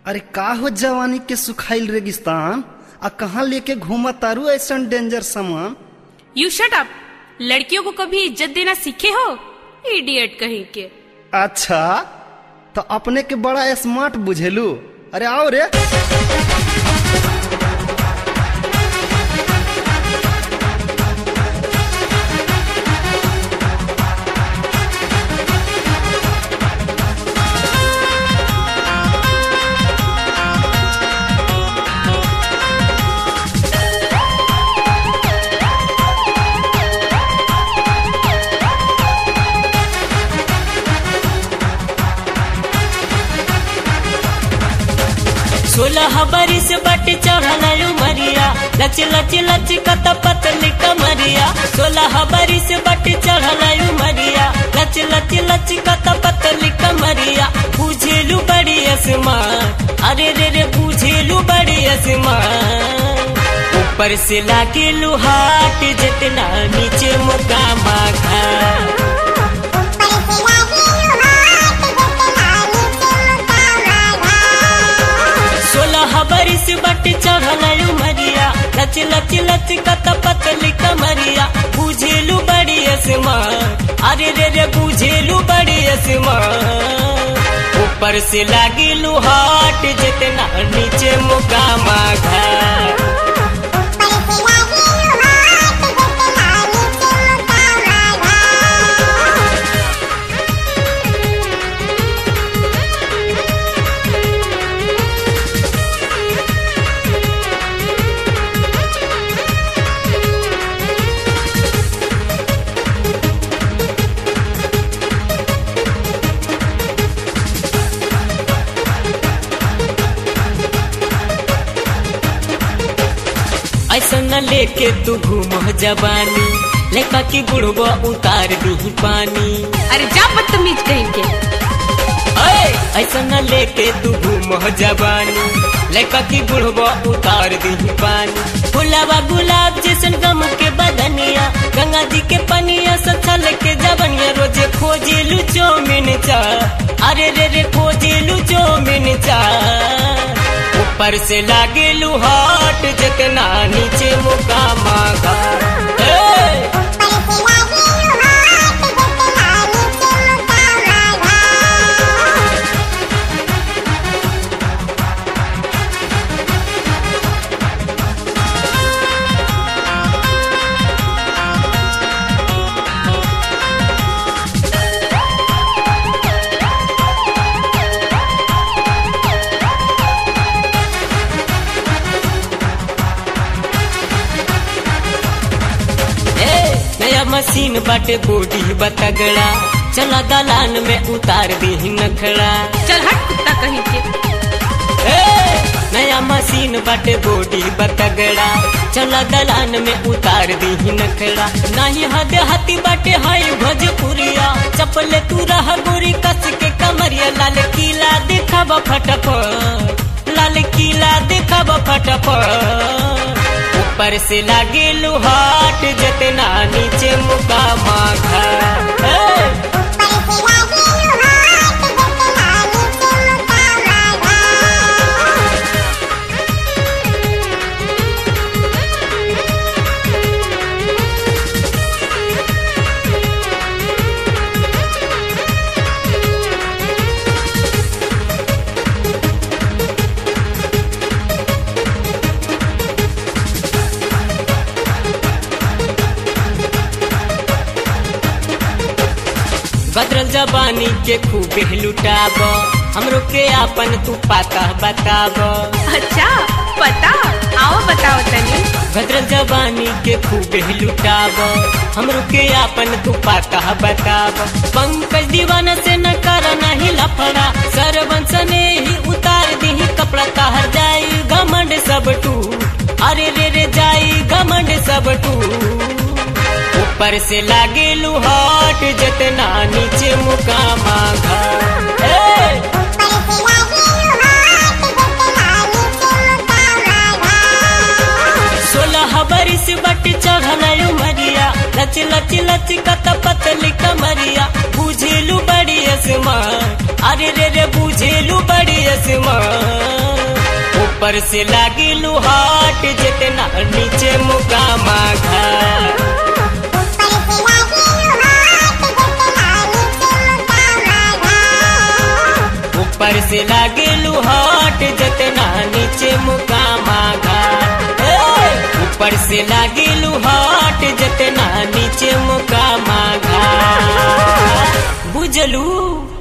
अरे का हो जवानी के सुखाइल रेगिस्तान आ कहाँ लेके घूमा तारू ऐसा डेंजर सामान। You shut up. लड़कियों को कभी इज्जत देना सीखे हो? इडियट कहीं के। अच्छा तो अपने के बड़ा स्मार्ट बुझेलू। अरे आओ रे। सोलह बरिस बट चढ़ल उमरिया लच लच लच कत पतली कमरिया। 16 बरिस बट चढ़ल उमरिया लच लच लच कत पतली कमरिया। बुझेलू बड़ी आसमान, अरे रे रे बुझेलू बड़ी आसमान। ऊपर से लागेलू हाट जितना नीचे मुकामा घाट। 16 बरिस बट चढ़ल उमरिया लच लच लच कत पतली कमरिया। बुझेलू बड़ी आसमान, अरे रे रे बुझेलू बड़ी आसमान। ऊपर से लागेलू हाट जितना नीचे मुकामा घाट। ऐसा न लेके तू घूम जवानी, लेका की बुढ़वा उतार दी पानी। अरे जा बदतमीज कहीं के। ऐसा न लेके तू घूम जवानी, लेका की बुढ़वा उतार दी पानी। गुलाबा गुलाब जैसन गम के बदनिया, गंगा जी के पनिया सचल के जवनिया। रोजे खोजेलू चौमिन चा, अरे रे रे खोजेलू चौमिन चा। ऊपर से लागेलू हाट जितना नीचे मुकामा घाट। मशीन बाटे बॉडी बतगड़ा, चला दलान में उतार दी नखड़ा। चल हट कुत्ता कहीं के। नया मशीन बाटे बॉडी बतगड़ा, चला दलान में उतार दी नखड़ा। नहीं हद हाथी बाटे हाई भोजपुरिया, चपले तू रह गोरी कस के कमरिया। लाल किला दिखावा फटाफट, लाल किला दिखावा फटाफट। ऊपर से लागेलू हाट जितना नीचे मुकामा घाट। 'बदरल जवानी के खूबे लुटाब, हमरो के आपन तू पाता बताब। अच्छा पता, आओ बताओ तनी। 'बदरल जवानी के खूबे लुटाब, हमरो के आपन तू पाता बताब। पंकज दीवाना से न कर नहीं लफड़ा, सरवन सने ही उतार दी कपड़ा। ताहर जाई घमंड सब टू, अरे रे रे जाई घमंड सब टू। ऊपर से लागेलू हाट जितना नीचे मुकामा घाट। 16 बरिस बट चढ़ल उमरिया लच लच लच कत पतली कमरिया। बुझेलू बड़ी आसमान, अरे रे रे बुझेलू बड़ी आसमान। ऊपर से लागी लुहाट जितना नीचे मुकामा घाट। ऊपर से लागे लुहाट जितना नीचे मुकामा घाट। ऊपर से लागे लुहाट जितना नीचे मुकामा घाट। बुझलू।